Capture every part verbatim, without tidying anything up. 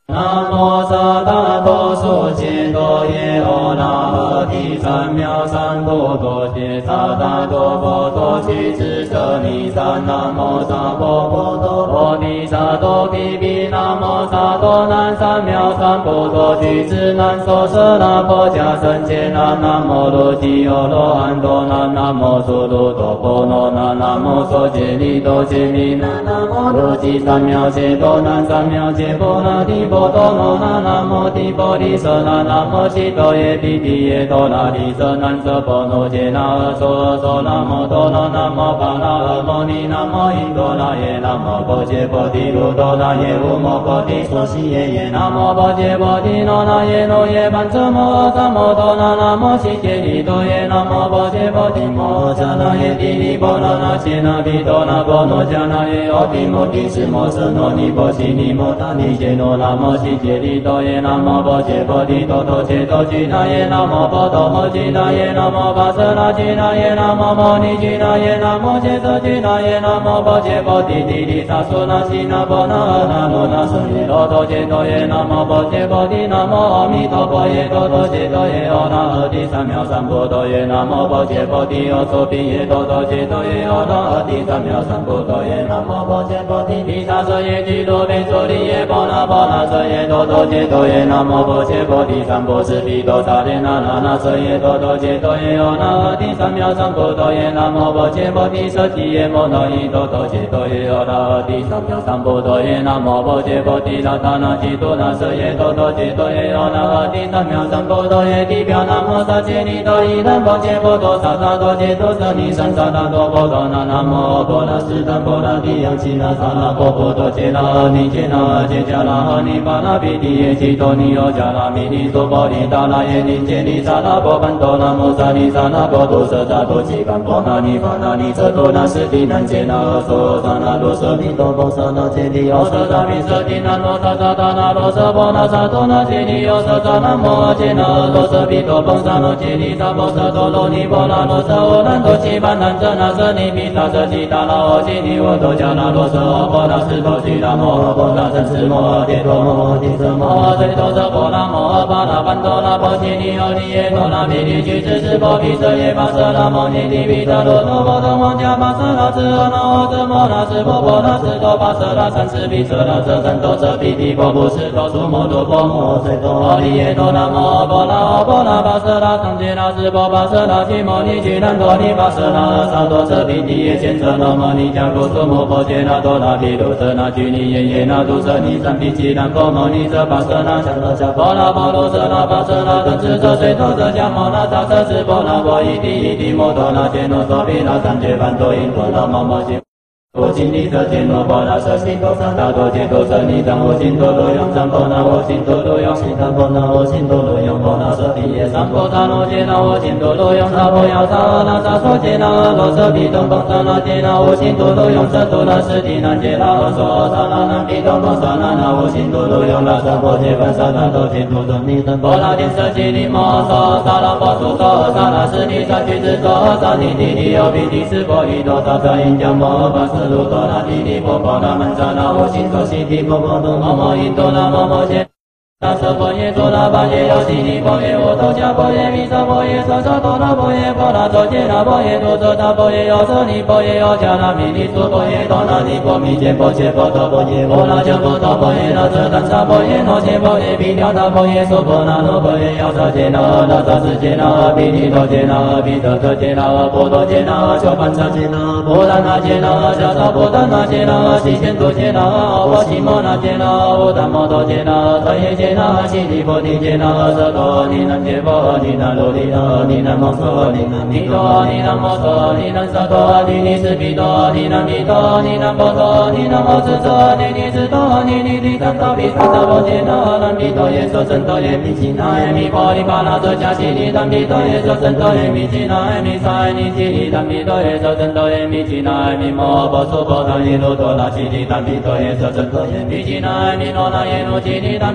南无萨达多娑揭多耶阿那诃提三藐三菩提萨达多佛陀悉智舍利三南无萨婆诃多婆提萨多毗毗南无萨多南三藐三菩提智南娑舍那婆伽僧伽那南无罗提欧罗汉多那南无苏卢多婆罗那南无娑揭利多揭利那南无罗提三藐揭多南三藐揭波那提波多罗那南无提婆提舍那南无悉多耶毗毗耶多那提舍南舍婆罗揭那阿娑阿娑南无多罗南无巴那阿摩尼南无印多那耶南无婆揭婆提卢多那耶无摩婆提娑悉耶耶南无婆揭婆提罗那耶罗耶班遮摩诃萨摩多那南无悉揭利多耶南无婆揭婆提摩迦那耶帝利波那那揭那毗多那波罗迦那耶阿毗摩提斯摩舍那尼婆悉尼摩他尼揭罗南无悉揭利多耶南无婆揭婆提多多揭多揭那耶南无婆多摩揭那耶南无巴舍那揭那耶南无摩尼揭那耶南无揭舍揭那耶南无婆揭婆提提提萨娑那悉那婆那阿那罗那舍耶罗多揭多耶南无婆揭婆提南无阿弥陀佛耶多多揭多耶阿那阿提三藐三菩提耶南无婆揭婆提阿娑毗耶多多揭多耶阿那阿提三藐三菩提耶南无婆揭婆提毗萨舍耶居多变娑利耶波那波那舍耶多多揭多耶南无婆揭婆提三波斯毗多萨列那那那舍耶多多揭多耶阿那阿提三藐三菩提耶南无婆揭婆提舍提耶摩那依多多揭多耶阿那阿提三藐三菩提耶南无婆揭婆提那他那揭多那舍耶多多揭多耶阿那阿提三藐三菩提耶地表南无萨揭利多依南婆揭婆多萨萨多揭多舍利三萨达多婆多那南无婆那斯坦婆那提扬其那萨那婆婆多揭那阿尼揭那阿揭迦那阿尼巴那毗提耶揭多尼欧迦那弥尼娑婆提达那耶尼揭利萨那婆班多那摩萨利萨那婆多舍萨多揭甘婆那尼法那尼遮多那斯提南揭那阿娑萨那罗舍毗多婆萨那揭利欧舍萨毗舍提那罗萨萨达那罗舍婆那萨多那揭利欧舍萨那摩阿揭那罗舍毗多婆萨那揭利萨婆舍多罗尼婆那罗舍欧南多揭班南遮那舍尼毗萨舍提达那阿揭利欧多迦那罗舍欧婆那斯多须那摩诃婆那僧斯摩诃揭多摩诃提舍摩诃最多舍婆那摩诃巴那班多那婆揭利欧利耶多那毗利居士斯婆毗舍耶巴舍那摩尼提毗舍罗多婆多摩迦巴舍那智阿那阿遮摩那斯婆婆那斯多巴舍那三世毗舍那遮三多舍毗毗婆婆斯多苏摩多婆摩最多阿利耶多那摩诃婆那阿婆那巴舍那僧揭那斯婆巴舍那提摩尼居南多尼巴舍那阿萨多舍毗提耶贤舍那摩尼迦古苏摩婆揭那多那毗卢舍那居尼耶耶那度舍尼三毗七那婆摩尼舍巴舍那迦那迦婆那婆罗舍那巴舍那等持舍水多舍迦摩那萨舍斯婆那婆依提依提摩多那揭那娑毗那三界梵多因多那摩摩揭我今离舍揭那婆那舍悉多萨达多揭多舍尼藏我今多罗用三婆那我今多罗用悉檀婆那我今多罗用婆那舍毗耶三婆萨罗揭那我今多罗用萨婆药萨那萨所揭那罗舍毗东婆萨那揭那我今多罗用舍多那舍提那揭那阿娑萨那那毗东婆萨那那我今多罗用那萨婆揭梵萨那多揭多舍尼僧婆那天舍揭利摩娑萨那婆苏娑萨那舍利萨居士娑萨尼提利欧毗提斯婆依多萨萨因迦摩巴舍卢多那提利婆婆那曼萨那我心所悉提婆婆多摩摩因多那摩摩揭那舍婆耶多那巴耶ယော悉提婆耶我多迦婆耶弥舍婆耶舍舍多那婆耶婆那多揭那婆耶多舍那婆耶ယော舍尼婆耶ယော迦那弥尼娑婆耶多那尼婆弥揭婆揭婆多婆耶婆那迦婆多婆耶那遮檀萨婆耶那揭婆耶毗调那婆耶娑婆那罗婆耶ယော舍揭那那萨斯揭那毗利多揭那毗舍舍揭那婆多揭那修班萨揭那婆达那揭那迦萨婆达那揭那悉千多揭那阿婆悉摩那揭那阿达摩多揭那特耶揭那悉提婆提揭那舍多尼南揭婆尼南罗提那尼南摩娑尼南弥多尼南摩娑尼南舍多尼尼斯毗多尼南弥多尼南婆娑尼南摩斯娑尼尼斯多尼尼提三多毗三多婆揭那南毗多耶娑僧多耶弥悉那耶弥婆利巴那遮迦悉提南毗多耶娑僧多耶弥悉那耶弥萨耶尼悉提南毗多耶娑僧多耶弥悉那耶弥摩婆娑婆那耶罗多那悉提南毗多耶娑僧多耶弥悉那耶弥罗那耶罗悉提南毗多耶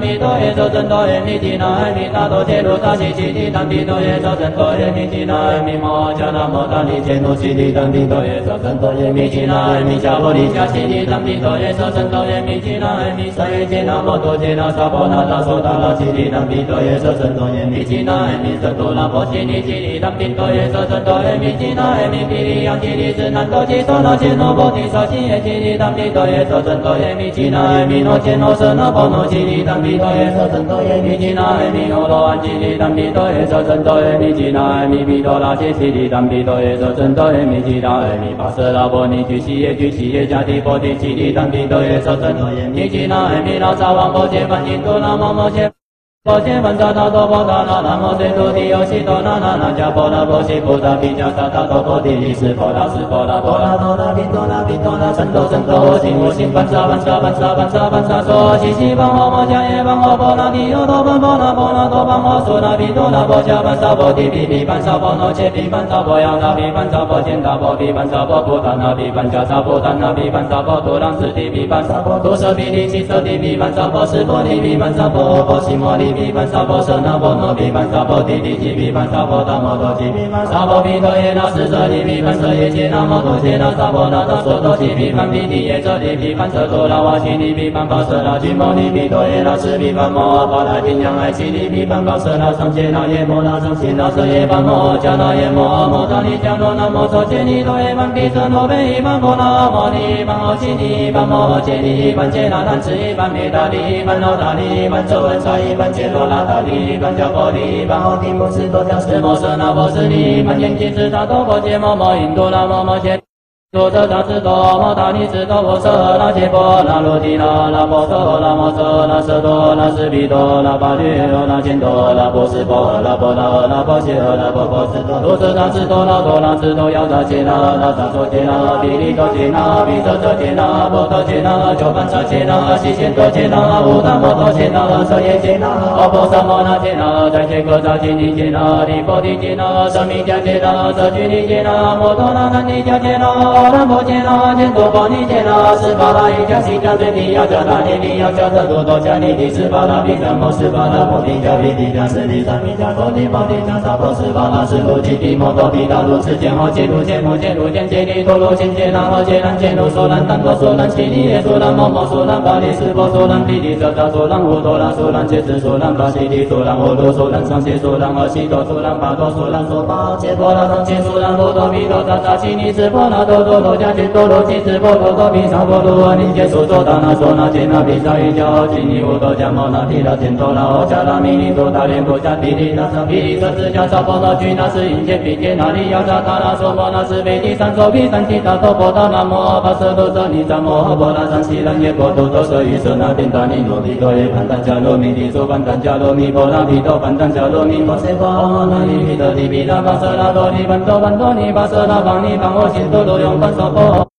耶娑真多耶弥吉那耶弥大多揭罗大西悉地当地多耶娑真多耶弥吉那耶弥摩迦那摩大利揭罗悉地当地多耶娑真多耶弥吉那耶弥迦波利迦悉地当地多耶娑真多耶弥吉那耶弥萨耶揭那摩多揭那萨婆那达娑达拉悉地当地多耶娑真多耶弥吉那耶弥色多拉婆悉地悉地当地多耶娑真多耶弥吉那耶弥毗利央悉地是南多吉娑那揭罗波提萨悉耶悉地当地多耶娑真多耶弥吉那耶弥诺揭罗舍那波罗悉地当地多耶娑真多耶弥吉那耶弥欧罗安悉地当地多耶娑真多耶弥吉那耶弥毗多拉悉地当地多耶娑真多耶弥吉那耶弥巴舍拉波尼居悉耶居悉耶迦提波提悉地当地多耶娑真多耶弥吉那耶弥拉萨王波揭梵音多那摩摩揭波揭梵萨他多波达那那摩揭多提尤悉多那那那迦波那波悉波达毗迦萨他多波提利斯波拉斯波拉波拉多那毗多那毗多那僧多僧多心我心梵萨梵萨梵萨梵萨梵萨说悉悉般摩摩迦耶般摩波那提尤多般波那波那多般摩娑那毗多那波迦梵萨波提毗毗梵萨波那切毗梵萨波亚那毗梵萨波揭那波毗梵萨波波达那毗梵迦萨波达那毗梵萨波多朗斯提毗梵萨波多舍毗利七舍提毗梵萨波斯波提毗梵萨波波悉摩利毗梵萨波舍那波那毗梵萨波提提提毗梵萨波达摩多提毗梵萨波毗多耶那斯舍提毗梵舍耶揭那摩多揭那萨波那达娑多提毗梵毗提耶舍提毗梵舍多拉瓦悉提毗梵巴舍那居摩利毗多耶那斯毗梵摩巴拉金yang爱悉提毗梵巴舍那上揭那耶摩那上揭那舍耶梵摩迦那耶摩摩达利迦罗那摩娑揭尼多耶梵毗舍那贝梵摩那摩利梵摩悉提梵摩揭尼梵揭那贪吃梵灭达利梵罗达利梵周文沙伊梵揭罗拉达利梵迦波利梵奥提摩斯多迦斯摩舍那波斯利梵言吉斯他多波揭摩摩因多那摩摩揭多则大智多摩达尼智多波舍那揭波那罗提那那波多那摩舍那舍多那斯毗多那巴律那犍多那波斯波那波那那波揭那波波斯多多则大智多那多那智多要那揭那那萨多揭那毗利多揭那毗舍多揭那波多揭那九梵萨揭那悉显多揭那无那摩多揭那舍耶揭那阿波萨摩那揭那在揭诃萨揭尼揭那利波提揭那舍弥迦揭那舍居尼揭那摩多那难尼迦揭那南摩揭那犍多波尼揭那斯巴拉伊迦悉迦最提亚迦那尼利亚迦特多多迦尼提斯巴拉毗迦摩斯巴拉波提迦毗提迦斯提三毗迦多提波提迦萨婆斯巴拉斯罗提提摩多毗达罗次揭摩揭罗揭摩揭罗揭揭利陀罗揭揭那摩揭南揭罗娑南丹多娑南悉尼耶娑南摩摩娑南巴利斯波娑南毗利舍达娑南无多拉娑南揭斯娑南巴悉提娑南欧多娑南上揭娑南阿悉多娑南巴多娑南娑巴揭波那上揭娑南波多毗多萨萨悉尼斯波那多多罗迦揭多罗揭斯波多多毗萨波罗阿尼揭娑多达那娑那揭那毗萨伊迦悉尼无多迦摩那提拉犍多那欧迦那弥利多达连多迦毗利那萨毗利舍斯迦萨波那居那斯因揭毗揭那利亚迦达那娑波那斯贝提三娑毗三提达多波达那摩巴舍多舍尼萨摩波那三悉兰耶波多多舍于舍那宾达尼罗毗多耶盘丹迦罗弥提娑盘丹迦罗弥波那毗多盘丹迦罗弥波塞波那尼毗多提毗那巴舍那多尼盘多盘多尼巴舍那邦尼邦我心多多用盘娑波